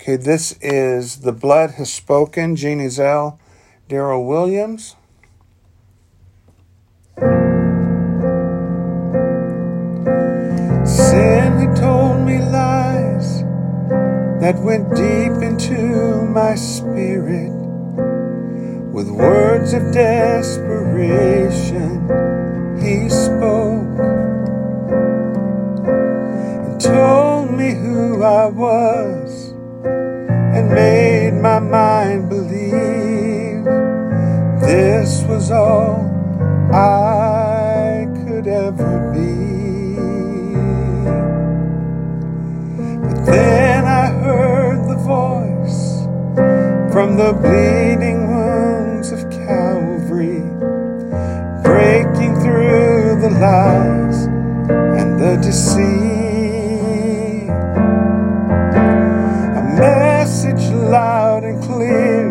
Okay, this is The Blood Has Spoken, Jeannie Zell, Daryl Williams. Sin had told me lies that went deep into my spirit. With words of desperation, he spoke and told me who I was and made my mind believe this was all I could ever be. But then I heard the voice from the bleeding wounds of Calvary, breaking through the lies and the deceit. A message loud and clear,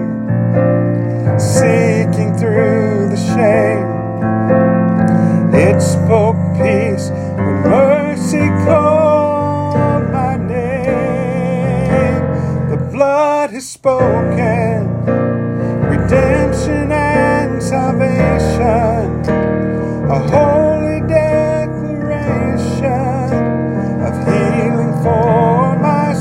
seeking through the shame. It spoke peace when mercy called my name. The blood has spoken redemption and salvation, a holy declaration of healing for my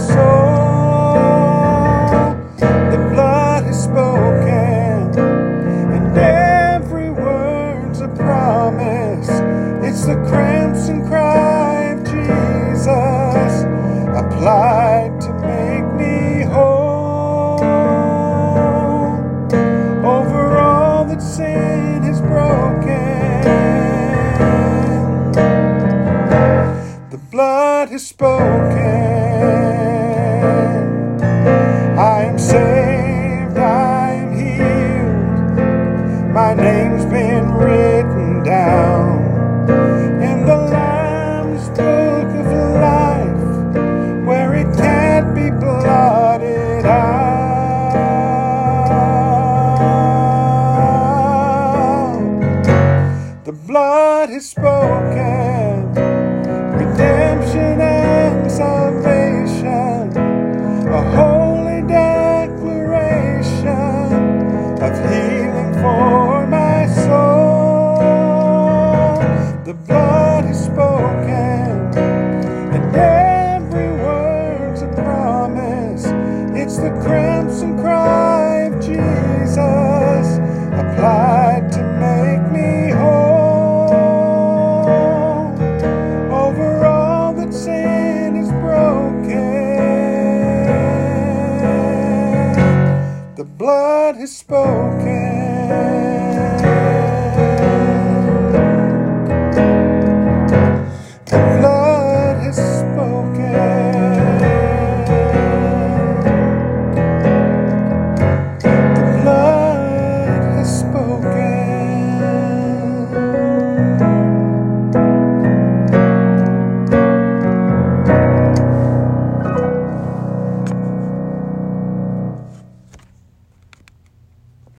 soul. The blood has spoken, and every word's a promise. It's the crimson cry of Jesus applied to make me whole. Over all that sin has broken, the blood has spoken. I am saved, I am healed, my name's been written down in the Lamb's book of life, where it can't be blotted out. The blood has spoken redemption and salvation, a holy declaration of healing for my soul. The blood has spoken, and every word's a promise. It's the crimson cry of Jesus applied to make me whole. Over all that sin is broken, the blood has spoken.